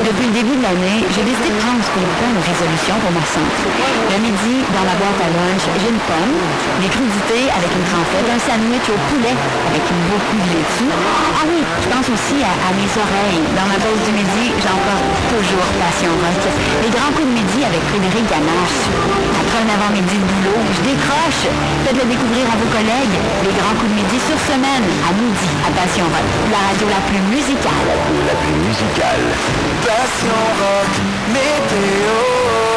Depuis le début de l'année, j'ai décidé de prendre ce qu'on appelle une résolution pour ma santé. Le midi, dans ma boîte à lunch, j'ai une pomme, des crudités avec une trempette, un sandwich au poulet avec beaucoup de laitue. Ah oui, je pense aussi à mes oreilles. Dans ma pause du midi, j'emporte toujours Passion Rock. Les grands coups de midi avec Frédéric Ganache. Après un avant-midi de boulot, je décroche. Faites-le découvrir à vos collègues. Les grands coups de midi sur semaine, à midi, à Passion Rock. La radio la plus musicale. La plus musicale. Passion Rock, météo.